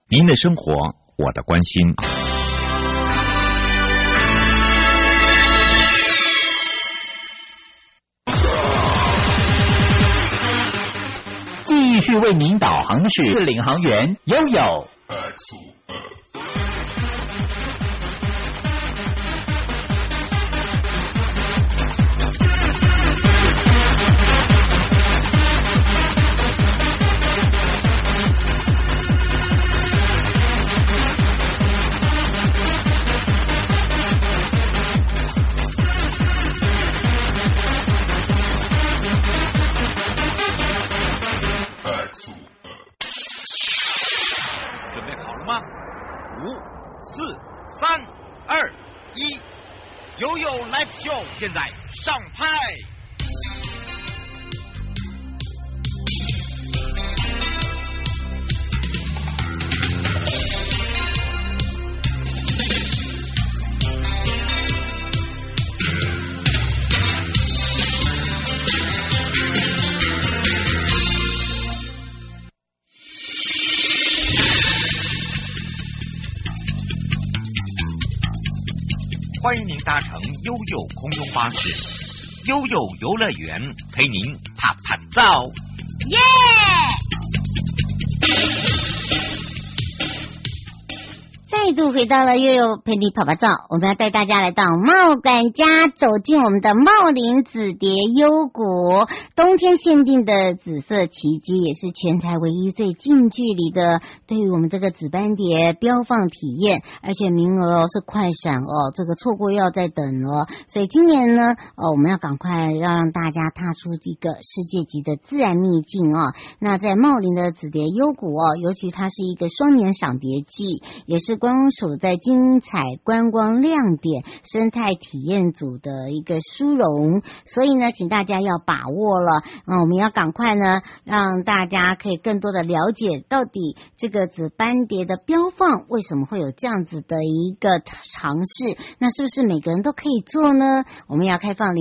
您的生活，我的关心。继续为您导航的是领航员悠悠。 准备好了吗？5、4、3、2、1，悠悠 Live Show 现在上拍。欢迎您搭乘悠悠空中巴士，悠悠游乐园陪您啪啪照。 耶！再度回到了悠悠陪你跑跑照，我们要带大家来到茂感家，走进我们的茂林紫蝶幽谷，冬天限定的紫色奇迹，也是全台唯一最近距离的对于我们这个紫斑蝶标放体验，而且名额是快闪哦，这个错过要再等哦，所以今年呢，我们要赶快要让大家踏出一个世界级的自然秘境哦。那在茂林的紫蝶幽谷哦，尤其它是一个双年赏蝶季，也是观光署在精彩观光亮点生态体验组的一个殊荣，所以呢，请大家要把握了。我们要赶快呢，让大家可以更多的了解到底这个紫斑蝶的标放为什么会有这样子的一个尝试，那是不是每个人都可以做呢？我们要开放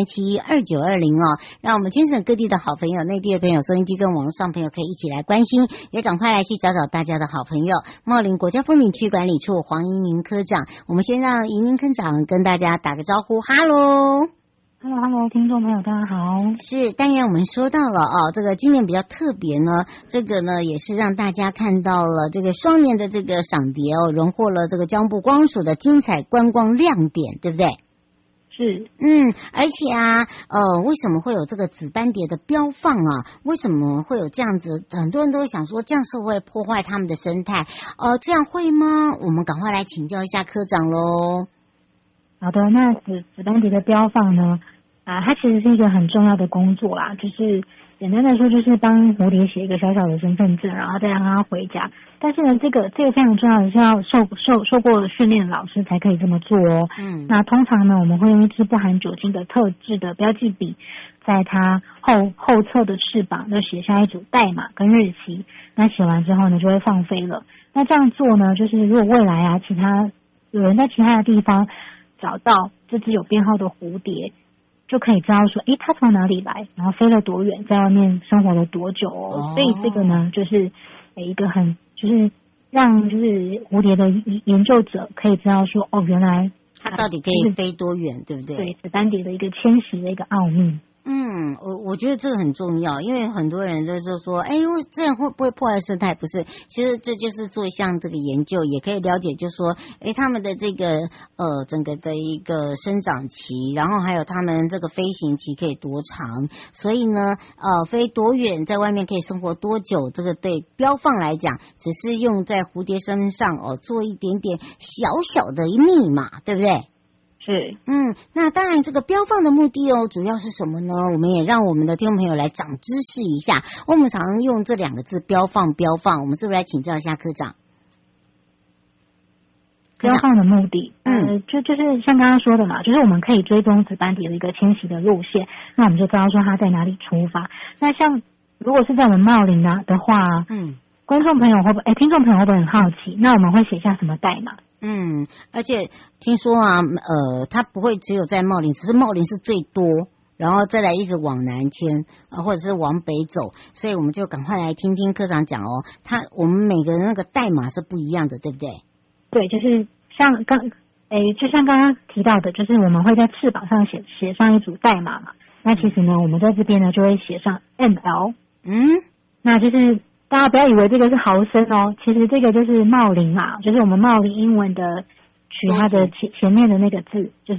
02372920哦，让我们全省各地的好朋友、内地的朋友、收音机跟网络上朋友可以一起来关心，也赶快来去找找大家的好朋友。茂林国家风景区管理处黄怡宁科长，我们先让怡宁科长跟大家打个招呼，哈喽。 Hello， 听众朋友大家好。 是，当然我们说到了这个今年比较特别呢，这个呢也是让大家看到了这个双年的这个赏蝶荣获了这个交通部观光署的精彩观光亮点，对不对？ 是， 而且为什么会有这个紫斑蝶的标放啊？为什么会有这样子？很多人都会想说，这样是会破坏他们的生态，这样会吗？我们赶快来请教一下科长喽。 好的，那紫斑蝶的标放呢，它其实是一个很重要的工作啦，就是简单的说，就是帮蝴蝶写一个小小的身份证，然后再让它回家。但是呢，这个非常重要的是要受过训练的老师才可以这么做哦。那通常呢，我们会用一支不含酒精的特制的标记笔，在它后侧的翅膀就写下一组代码跟日期。那写完之后呢，就会放飞了。那这样做呢，就是如果未来有人在其他的地方找到这只有编号的蝴蝶，就可以知道说，它从哪里来，然后飞了多远，在外面生活了多久哦。所以这个呢，就是一个就是让蝴蝶的研究者可以知道说，原来它到底可以飞多远，对不对？ 对，紫斑蝶的一个迁徙的一个奥秘。 我觉得这个很重要，因为很多人就是说，这样会不会破坏生态？不是，其实这就是做一项这个研究，也可以了解，就是说，他们的这个整个的一个生长期，然后还有他们这个飞行期可以多长，所以呢，飞多远，在外面可以生活多久，这个对标放来讲，只是用在蝴蝶身上做一点点小小的密码，对不对？ 是， 那当然这个标放的目的主要是什么呢？我们也让我们的听众朋友来长知识一下。我们常用这两个字标放，我们是不是来请教一下科长？ 标放的目的，就是像刚刚说的嘛，就是我们可以追踪紫斑蝶的一个迁徙的路线，那我们就知道说它在哪里出发。那像如果是在我们茂林的话，观众朋友会不会，听众朋友会不会很好奇？那我们会写下什么代码？ 而且听说它不会只有在茂林，只是茂林是最多， 然后再来一直往南迁或者是往北走，所以我们就赶快来听听科长讲哦。我们每个人那个代码是不一样的，对不对？ 对，就是就像刚刚提到的，就是我们会在翅膀上写上一组代码嘛。那其实呢，我们在这边呢就会写上 ML。那就是大家不要以为这个是毫升哦，其实这个就是茂林嘛，就是我们茂林英文的取它的前面的那个字就是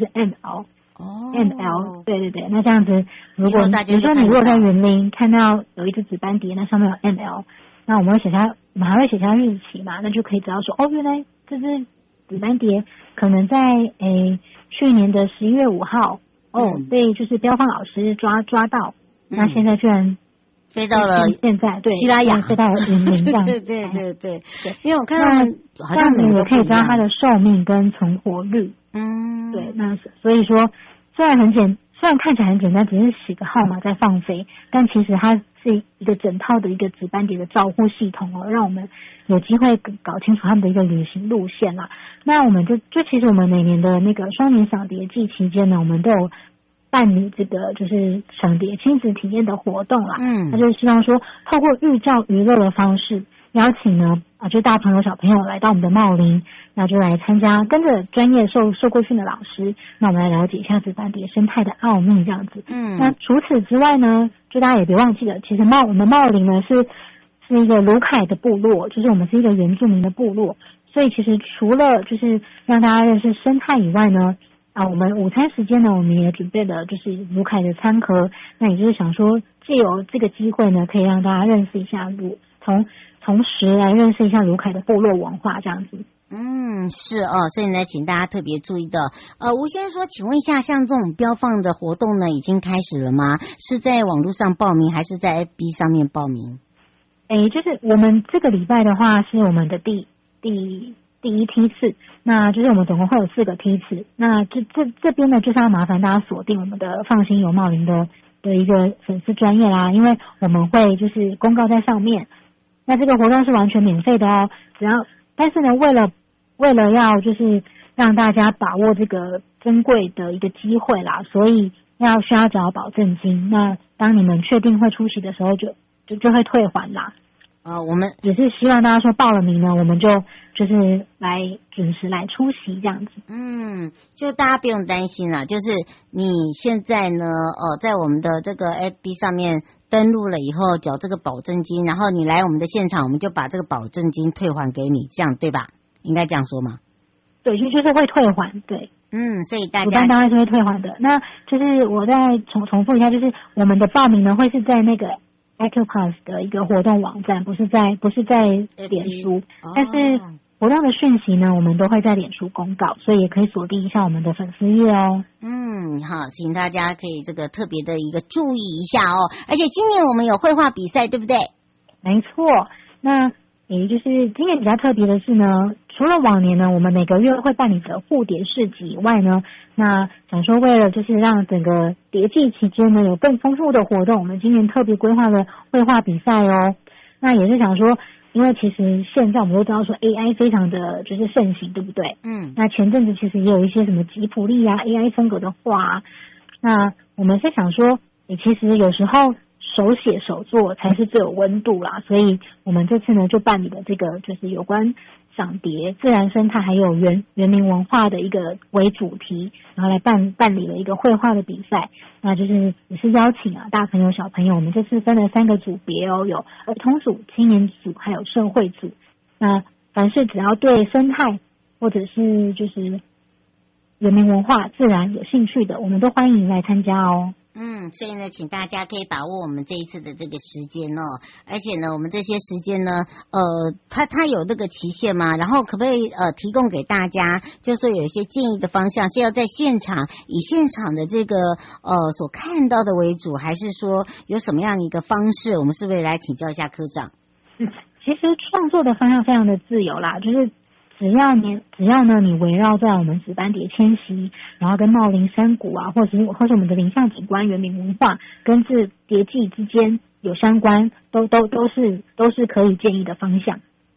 ML。ML， 对对对。那这样子，比如说你如果在园林看到有一只紫斑蝶，那上面有 ML， 那我们还会写下日期嘛，那就可以知道说，原来这只紫斑蝶可能在去年的11月5号被就是标放老师抓到，那现在居然飞到了现在对西拉雅， 飞到了云林这样。 对，因为我看到好像这样子也可以知道它的寿命跟存活率。对，那所以说虽然看起来很简单，只是写个号码在放飞，但其实它是一个整套的一个紫斑蝶的照护系统让我们有机会搞清楚他们的一个旅行路线啦。那我们就其实我们每年的那个双年赏蝶季期间呢，我们都有办理这个就是赏蝶亲子体验的活动啦。那就是希望说透过寓教于乐的方式，邀请呢就大朋友小朋友来到我们的茂林，那就来参加，跟着专业受过训的老师，那我们来了解一下紫斑蝶生态的奥秘这样子。那除此之外呢，就大家也别忘记了，其实我们茂林呢是一个鲁凯的部落，就是我们是一个原住民的部落，所以其实除了就是让大家认识生态以外呢，我们午餐时间呢，我们也准备了就是鲁凯的餐盒，那也就是想说藉由这个机会呢，可以让大家认识一下同时来认识一下鲁凯的部落文化这样子。 是所以呢，请大家特别注意的。吴先生说，请问一下，像这种标放的活动呢，已经开始了吗？是在网络上报名，还是在 FB 上面报名？ 就是我们这个礼拜的话，是我们的第一梯次，那就是我们总共会有4个梯次。那这边呢，就是要麻烦大家锁定我们的放心游茂林的一个粉丝专页啦，因为我们会就是公告在上面。那这个活动是完全免费的哦，但是呢，为了要就是让大家把握这个珍贵的一个机会啦，所以需要缴保证金。那当你们确定会出席的时候就会退还啦。我们也是希望大家说报了名呢，我们就是来准时来出席这样子。 就大家不用担心啦，就是你现在呢，在我们的这个 FB 上面登录了以后缴这个保证金，然后你来我们的现场，我们就把这个保证金退还给你，这样对吧？应该这样说吗？ 对，就是会退还，对。 所以大家主办单位是会退还的。那就是我再重复一下，就是我们的报名呢会是在那个 Acupass 的一个活动网站，不是在脸书，但是活动的讯息呢，我们都会在脸书公告，所以也可以锁定一下我们的粉丝页哦。 好，请大家可以这个特别的一个注意一下哦。而且今年我们有绘画比赛，对不对？ 没错。那就是今年比较特别的是呢，除了往年呢，我们每个月会办理的蝴蝶市集以外呢，那想说为了就是让整个蝶季期间呢有更丰富的活动，我们今年特别规划了绘画比赛哦。那也是想说，因为其实现在我们都知道说 AI 非常的就是盛行，对不对？那前阵子其实也有一些什么吉普力啊 AI 风格的画那我们是想说，其实有时候手写手作才是最有温度啦，所以我们这次呢就办理了这个就是有关赏蝶、自然生态还有原民文化的一个为主题，然后来办理了一个绘画的比赛。那就是也是邀请大朋友小朋友，我们这次分了3个组别哦，有儿童组、青年组还有社会组。那凡是只要对生态或者是就是原民文化、自然有兴趣的，我们都欢迎来参加哦。 所以呢，请大家可以把握我们这一次的这个时间哦，而且呢，我们这些时间呢，它有这个期限吗？然后可不可以提供给大家，就是说有一些建议的方向，是要在现场以现场的这个所看到的为主，还是说有什么样的一个方式？我们是不是来请教一下科长？ 其实创作的方向非常的自由啦，就是只要呢你围绕在我们紫斑蝶迁徙，然后跟茂林山谷或是我们的林相景观、原民文化跟蝶季之间有相关，都是可以建议的方向。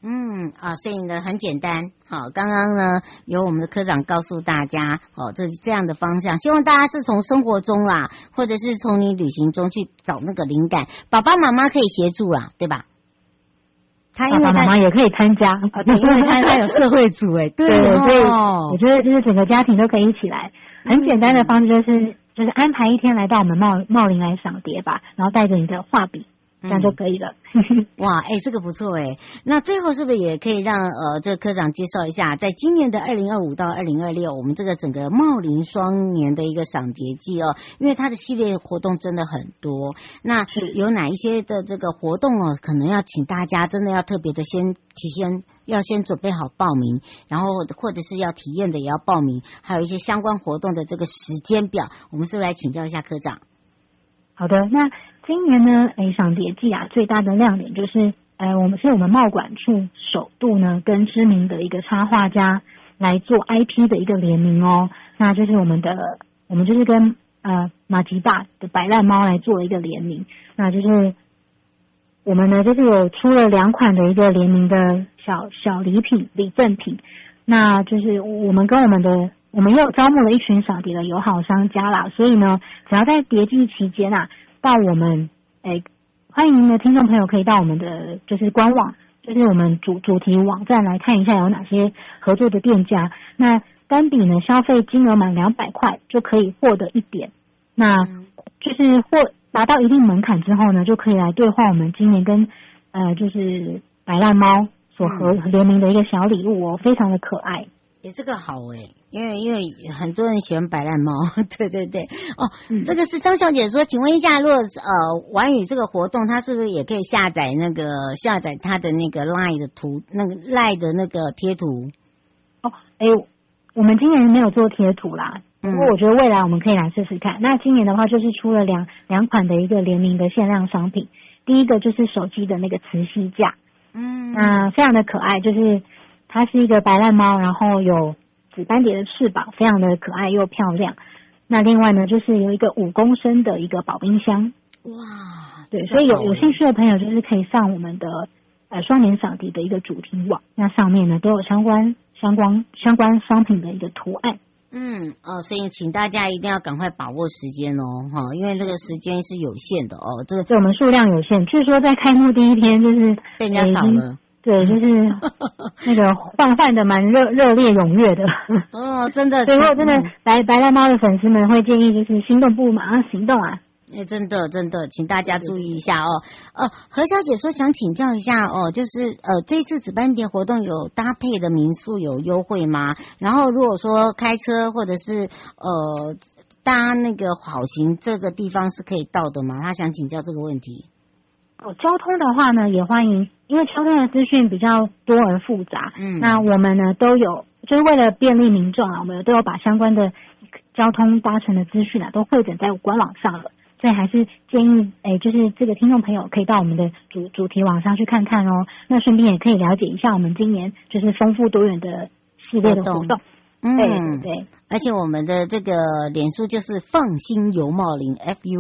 所以呢很简单，好，刚刚呢由我们的科长告诉大家，这样的方向，希望大家是从生活中啦，或者是从你旅行中去找那个灵感，爸爸妈妈可以协助啦，对吧？ 爸爸妈妈也可以参加， 对，因为他有社会组对， 所以我觉得就是整个家庭都可以一起来，很简单的方式就是安排一天来到我们茂林来赏蝶吧，然后带着你的画笔。这样就可以了。 哇，这个不错那最后是不是也可以让这个科长介绍一下，在今年的2025到2026，我们这个整个茂林双年的一个赏蝶季因为它的系列活动真的很多，那有哪一些的这个活动可能要请大家真的要特别的要先准备好报名，然后或者是要体验的也要报名，还有一些相关活动的这个时间表，我们是不是来请教一下科长？ 好的，那今年呢，赏蝶季最大的亮点就是我们茂管处首度呢跟知名的一个插画家来做 IP 的一个联名那就是我们就是跟马吉大的白烂猫来做一个联名，那就是我们呢就是有出了2款的一个联名的小礼赠品，那就是我们也有招募了一群赏蝶的友好商家啦，所以呢，只要在蝶季期间到我们欢迎您的听众朋友可以到我们的就是官网，就是我们主题网站来看一下有哪些合作的店家。那单笔呢消费金额满200块就可以获得1点，那就是达到一定门槛之后呢，就可以来兑换我们今年跟就是白烂猫所联名的一个小礼物非常的可爱。 这个好因为很多人喜欢白烂猫，对这个是张小姐说，请问一下，如果玩语这个活动，它是不是也可以下载它的那个 LINE 的图，那个 LINE 的那个贴图？ 我们今年没有做贴图啦，不过我觉得未来我们可以来试试看。那今年的话就是出了两款的一个联名的限量商品，第一个就是手机的那个磁吸架，那非常的可爱，就是它是一个白烂猫，然后有紫斑蝶的翅膀，非常的可爱又漂亮。那另外呢，就是有一个5公升的一个保冰箱。哇，对，所以有兴趣的朋友就是可以上我们的双年赏蝶的一个主题网，那上面呢都有相关商品的一个图案。 所以请大家一定要赶快把握时间因为这个时间是有限的这个对我们数量有限，据说在开幕第一天就是被人家扫了。 对，就是那个换的蛮热烈踊跃的真的。 所以如果真的白烂猫的粉丝们会建议就是心动不如马上行动真的，请大家注意一下何小姐说想请教一下就是这一次紫斑蝶活动有搭配的民宿有优惠吗？然后如果说开车或者是搭那个好行这个地方是可以到的吗？她想请教这个问题。 交通的话呢也欢迎，因为交通的资讯比较多而复杂，那我们呢都有，就是为了便利民众我们都有把相关的交通搭乘的资讯都汇整在官网上了，所以还是建议就是这个听众朋友可以到我们的主题网上去看看那顺便也可以了解一下我们今年就是丰富多元的系列的活动。对， 而且我们的这个脸书就是放心游茂林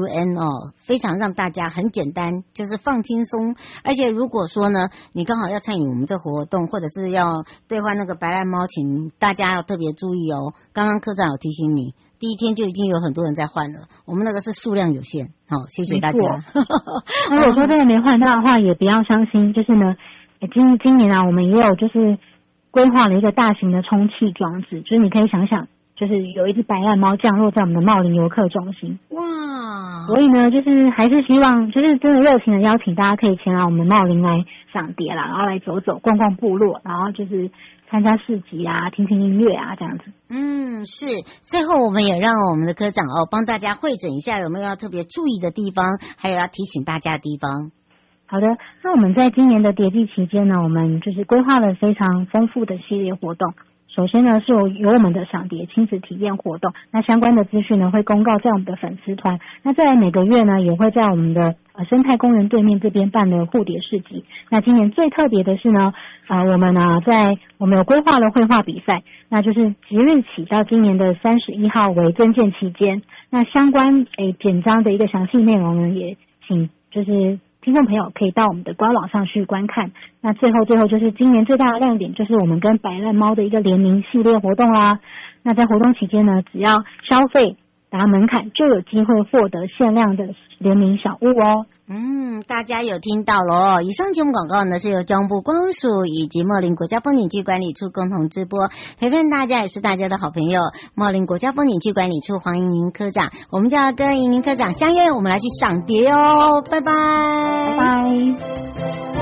FUN 非常让大家很简单，就是放轻松。而且如果说呢，你刚好要参与我们这活动，或者是要兑换那个白烂猫，请大家要特别注意刚刚科长有提醒你，第一天就已经有很多人在换了，我们那个是数量有限。谢谢大家。 如果说真的没换到的话，也不要伤心，就是呢，今年我们也有就是规划了一个大型的充气装置，就是你可以想想，就是有一只白烂猫降落在我们的茂林游客中心。哇！所以呢，就是还是希望，就是真的热情的邀请大家可以前来我们茂林来赏蝶啦，然后来走走、逛逛部落，然后就是参加市集听听音乐这样子。 是。最后我们也让我们的科长帮大家汇整一下有没有要特别注意的地方，还有要提醒大家的地方。 好的，那我们在今年的蝶季期间呢，我们就是规划了非常丰富的系列活动。首先呢，是有我们的赏蝶亲子体验活动，那相关的资讯呢会公告在我们的粉丝团。那再来每个月呢，也会在我们的生态公园对面这边办的护蝶市集。那今年最特别的是呢，我们有规划了绘画比赛，那就是即日起到今年的31号为征件期间。那相关简章的一个详细内容呢，也请就是听众朋友可以到我们的官网上去观看。那最后就是今年最大的亮点，就是我们跟白烂猫的一个联名系列活动啦。那在活动期间呢，只要消费达门槛，就有机会获得限量的联名小物哦。 大家有听到了哦。以上节目广告呢是由交通部观光署以及茂林国家风景区管理处共同直播，陪伴大家也是大家的好朋友茂林国家风景区管理处黄莹莹科长，我们就要跟莹莹科长相约，我们来去赏蝶哦，拜拜， 拜拜。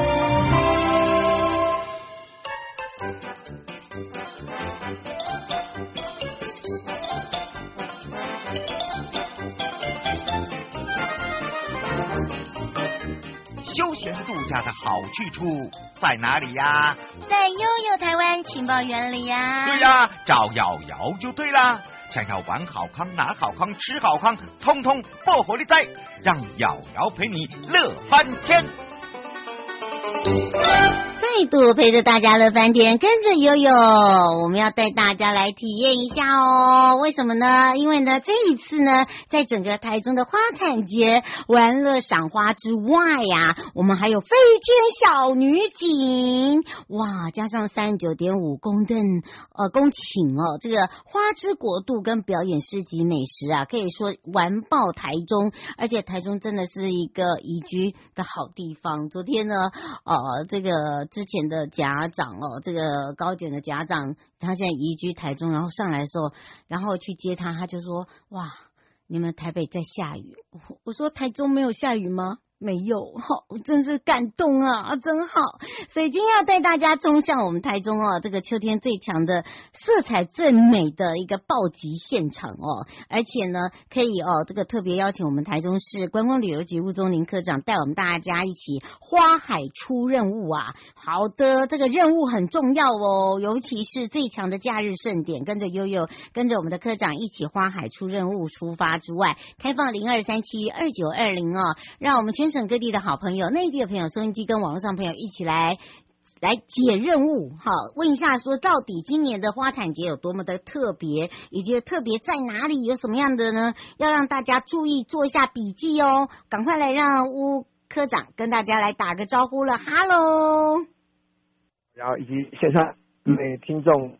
休闲度假的好去处在哪里呀？ 在悠悠台湾情报园里呀。 对呀，找瑶瑶就对啦。想要玩好康、拿好康、吃好康，通通爆火力在，让瑶瑶陪你乐翻天。 再度陪着大家乐翻天，跟着悠悠，我们要带大家来体验一下哦。为什么呢？因为呢，这一次呢，在整个台中的花毯节玩乐赏花之外呀，我们还有飞天小女警，哇，加上39.5公吨公顷哦，这个花之国度跟表演市集美食啊，可以说完爆台中，而且台中真的是一个宜居的好地方。昨天呢，这个之前的家长这个高检的家长，他现在移居台中，然后上来的时候，然后去接他，他就说：哇，你们台北在下雨。我说台中没有下雨吗？没有，真是感动啊，真好。所以今天要带大家冲向我们台中这个秋天最强的色彩最美的一个暴击现场而且呢可以这个特别邀请我们台中市观光旅游局吴宗林科长带我们大家一起花海出任务啊。好的，这个任务很重要尤其是最强的假日盛典，跟着悠悠跟着我们的科长一起花海出任务出发之外，开放02372920让我们全省各地的好朋友、内地的朋友、收音机跟网络上朋友一起来解任务。好，问一下说到底今年的花毯节有多么的特别，以及特别在哪里，有什么样的呢？要让大家注意做一下笔记哦。赶快来让吴科长跟大家来打个招呼了，哈喽。 然后以及线上每听众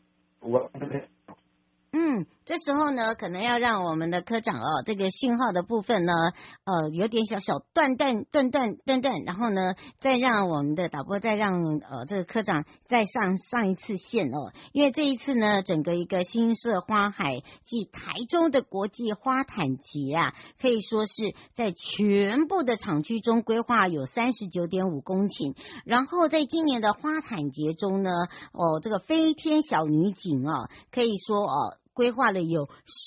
这时候呢，可能要让我们的科长这个讯号的部分呢，有点小断，然后呢，再让我们的导播再让这个科长再上一次线因为这一次呢，整个一个新社花海暨台中的国际花毯节啊，可以说是在全部的场区中规划有39.5公顷，然后在今年的花毯节中呢，这个飞天小女警可以说规划了有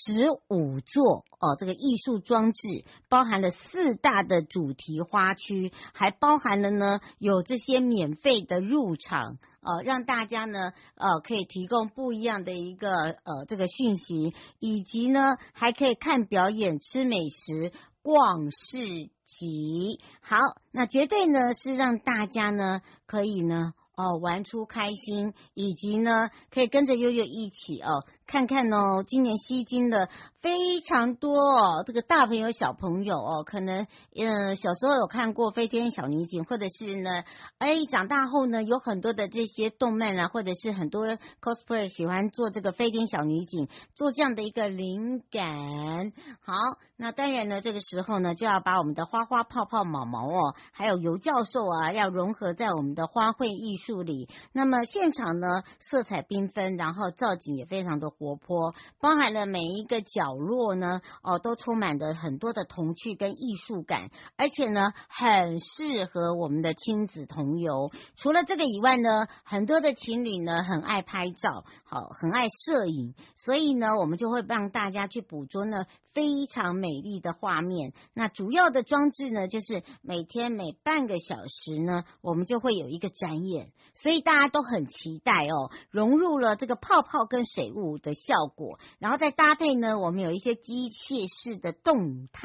15座这个艺术装置，包含了4大的主题花区，还包含了呢有这些免费的入场让大家呢可以提供不一样的一个这个讯息，以及呢还可以看表演、吃美食、逛市集。好，那绝对呢是让大家呢可以呢玩出开心，以及呢可以跟着悠悠一起看看今年吸金的非常多这个大朋友小朋友可能小时候有看过飞天小女警，或者是呢长大后呢有很多的这些动漫啊，或者是很多 cosplayer 喜欢做这个飞天小女警，做这样的一个灵感。好，那当然呢这个时候呢就要把我们的花花泡泡毛毛还有尤教授要融合在我们的花卉艺术里。那么现场呢色彩缤纷，然后造景也非常的活泼，包含了每一个角落呢都充满着很多的童趣跟艺术感，而且呢很适合我们的亲子同游。除了这个以外呢，很多的情侣呢很爱拍照，很爱摄影，所以呢我们就会让大家去捕捉呢非常美丽的画面。那主要的装置呢就是每天每半个小时呢我们就会有一个展演，所以大家都很期待融入了这个泡泡跟水雾的效果，然后再搭配呢我们有一些机械式的动态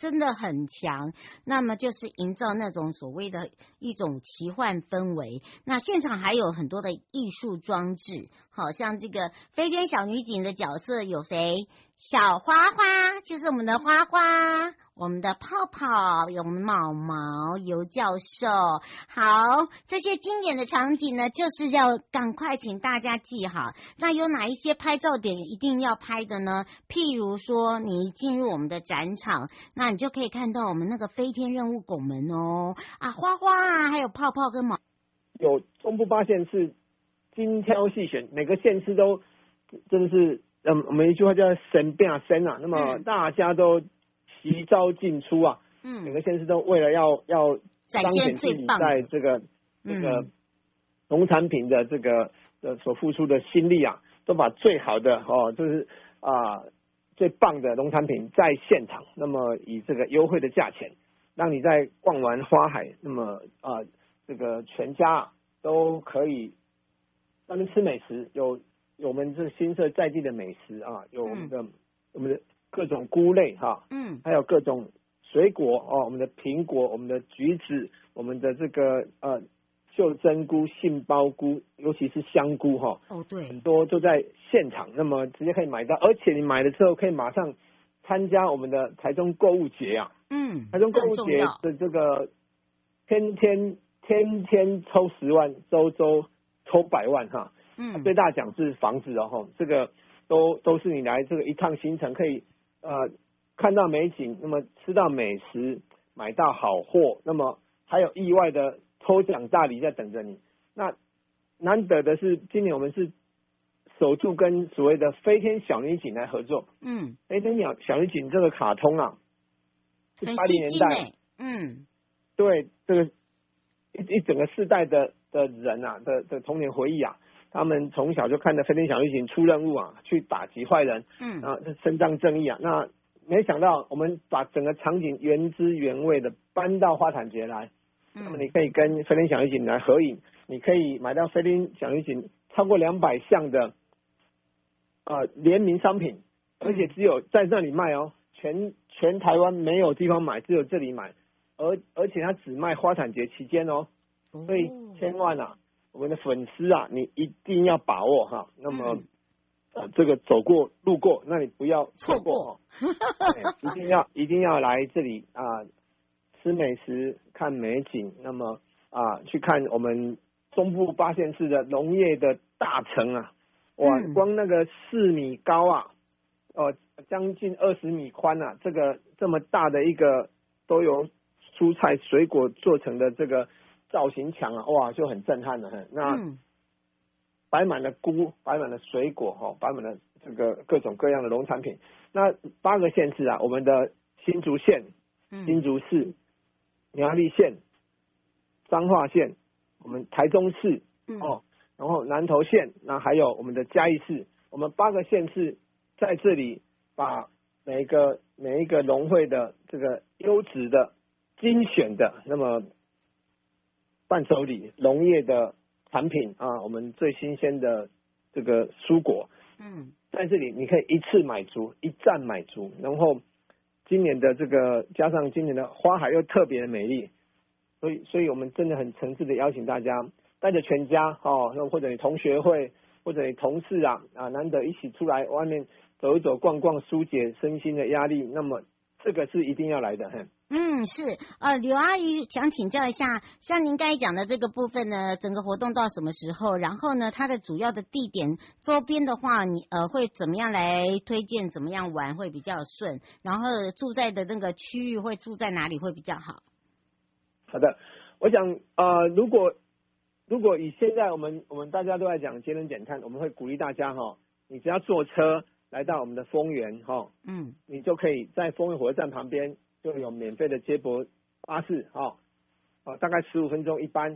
真的很强，那么就是营造那种所谓的一种奇幻氛围。那现场还有很多的艺术装置，好像这个飞天小女警的角色有谁？小花花就是我们的花花，我们的泡泡，有毛毛，尤教授。好，这些经典的场景呢，就是要赶快请大家记好。那有哪一些拍照点一定要拍的呢？譬如说，你进入我们的展场，那你就可以看到我们那个飞天任务拱门哦，啊，花花啊，还有泡泡跟毛。 有中部8县市精挑细选，每个县市都真的是，我们一句话叫神变神啊。那么大家都齐招进出啊，每个县市都为了要彰显自己在这个农产品的这个所付出的心力啊，都把最好的就是最棒的农产品在现场，那么以这个优惠的价钱，让你在逛完花海，那么这个全家都可以专门吃美食，有我们这新社在地的美食啊，有我们的各种菇类哈，还有各种水果我们的苹果、我们的橘子、我们的这个袖珍菇、杏鲍菇，尤其是香菇哈， 对， 很多都在现场，那么直接可以买到，而且你买了之后可以马上参加我们的台中购物节啊，台中购物节的这个天天抽10万，周抽100万哈，最大奖是房子哦，这个都是你来这个一趟行程可以看到美景，那么吃到美食，买到好货，那么还有意外的抽奖大礼在等着你。那难得的是，今年我们是首度跟所谓的飞天小女警来合作。飞天小女警这个卡通啊，是80年代，对这个一整个世代的人啊的童年回忆啊，他们从小就看着飞天小女警出任务啊，去打击坏人，伸张正义啊。那没想到我们把整个场景原汁原味的搬到花坛节来，那么你可以跟飞天小女警来合影，你可以买到飞天小女警超过200项的联名商品，而且只有在那里卖哦，全台湾没有地方买，只有这里买，而且它只卖花坛节期间哦，所以千万啊，我们的粉丝啊，你一定要把握哈。那么这个走过路过，那你不要错过一定要来这里吃美食看美景，那么去看我们中部8县市的农业的大城啊，哇，光那个4米高啊，将近20米宽啊，这个这么大的一个都由蔬菜水果做成的这个造型墙啊，哇，就很震撼了。那摆满了菇，摆满了水果摆满了这个各种各样的农产品。那8个县市啊，我们的新竹县、新竹市、苗栗县、彰化县，我们台中市然后南投县，那还有我们的嘉义市，我们8个县市在这里把每一个农会的这个优质的精选的那么伴手礼农业的产品我们最新鲜的这个蔬果在这里你可以一次买足，一站买足，然后今年的这个加上今年的花海又特别的美丽，所以我们真的很诚挚的邀请大家带着全家或者你同学会或者你同事难得一起出来外面走一走逛逛，疏解身心的压力，那么这个是一定要来的。 是刘阿姨想请教一下，像您刚才讲的这个部分呢，整个活动到什么时候？然后呢，它的主要的地点周边的话，你会怎么样来推荐？怎么样玩会比较顺？然后住在的那个区域会住在哪里会比较好？ 好的，我想如果以现在我们大家都在讲节能减碳，我们会鼓励大家你只要坐车来到我们的丰原你就可以在丰原火车站旁边就有免费的接驳巴士大概15分钟一班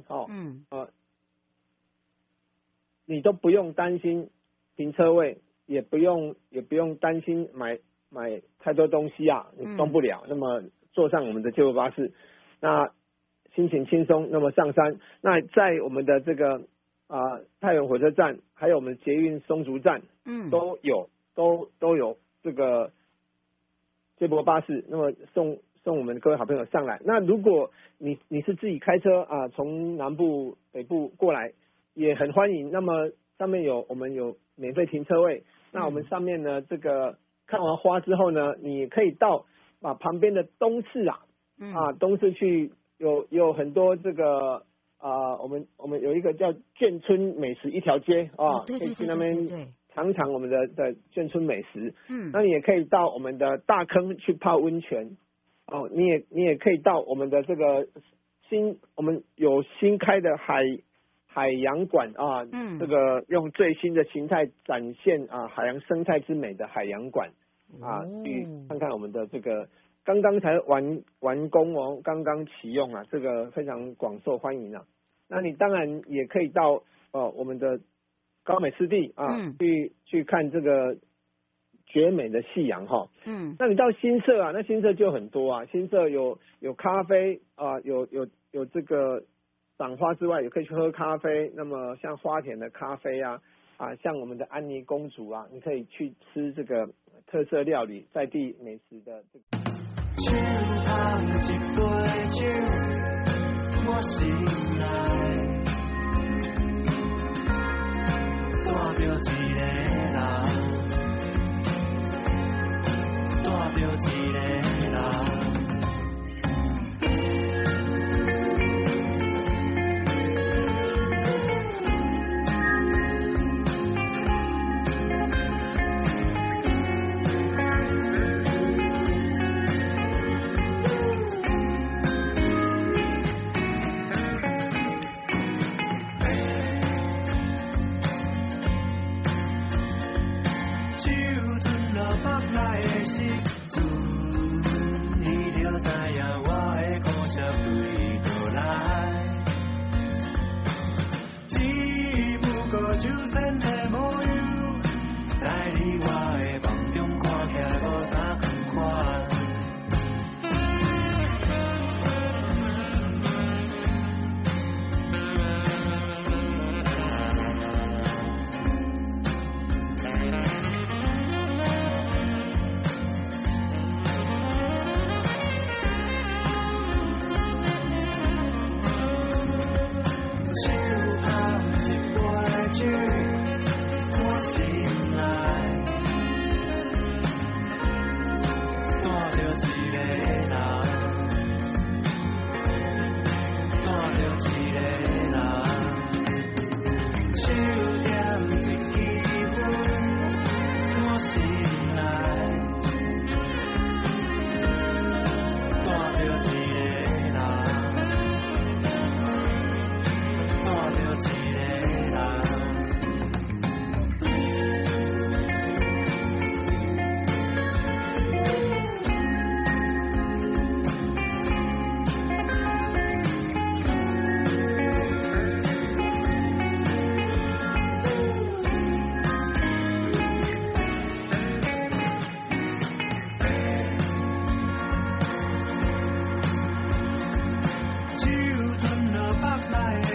你都不用担心停车位，也不用担心买太多东西你装不了，那么坐上我们的接驳巴士，那心情轻松，那么上山。那在我们的这个太原火车站，还有我们的捷运松竹站都有这个接驳巴士，那么送送我们各位好朋友上来。那如果你是自己开车啊，从南部北部过来，也很欢迎。那么上面我们有免费停车位。那我们上面呢，这个看完花之后呢，你可以到旁边的东市东市去有很多这个我们有一个叫眷村美食一条街可以去那边尝尝我们的眷村美食。那你也可以到我们的大坑去泡温泉你也可以到我们的这个我们有新开的海洋馆这个用最新的形态展现海洋生态之美的海洋馆去看看我们的这个刚刚才完工刚刚启用这个非常广受欢迎那你当然也可以到我们的高美湿地去看这个绝美的夕阳那你到新社那新社就很多新社有咖啡有这个赏花之外，也可以去喝咖啡。那么像花田的咖啡像我们的安妮公主你可以去吃这个特色料理，在地美食的这个。我心内带着一个人，带着一个人。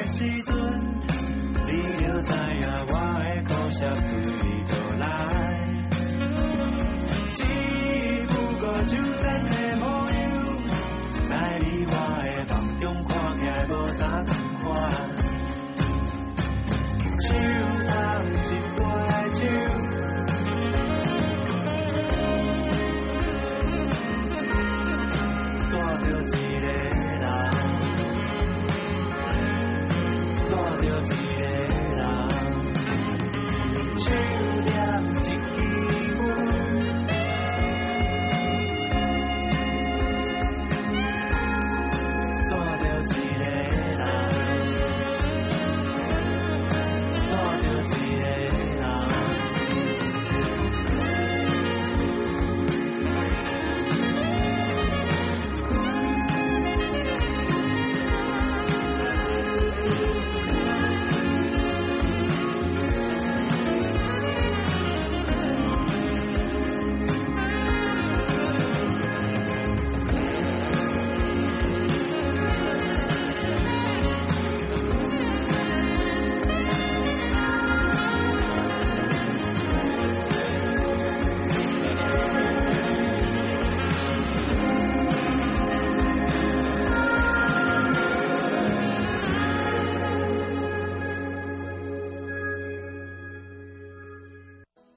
时阵，你就知影我的苦涩对你倒来。